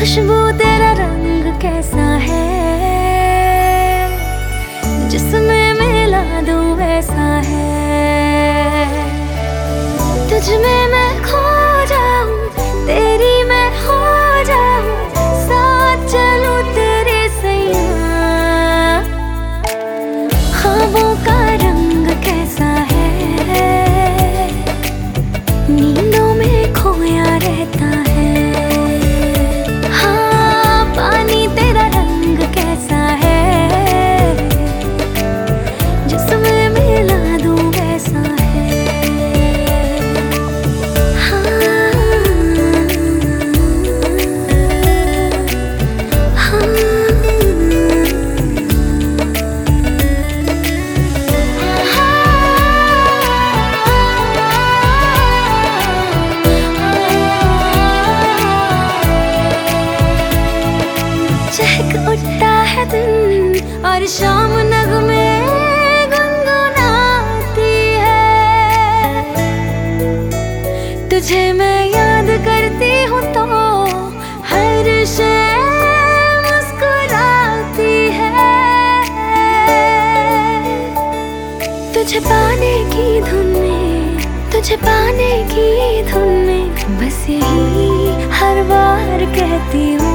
खुशबू तेरा रंग कैसा है, जिसमें मिला दूं वैसा है। तुझ में मैं खो जाऊं, तेरी मैं हो जाऊं, साथ चलूं तेरे सैयां। ख्वाबों का रंग कैसा है, नींदों में खोया रहता है। हाँ, पानी तेरा रंग कैसा है, जिसमें मिला दूं वैसा है। हाँ, हाँ, चहक उठता है दिन और शाम नगमे गुनगुनाती है। तुझे मैं याद करती हूँ तो हर शय मुस्कुराती है। तुझे पाने की धुन में, तुझे पाने की धुन में बस यही हर बार कहती हूँ।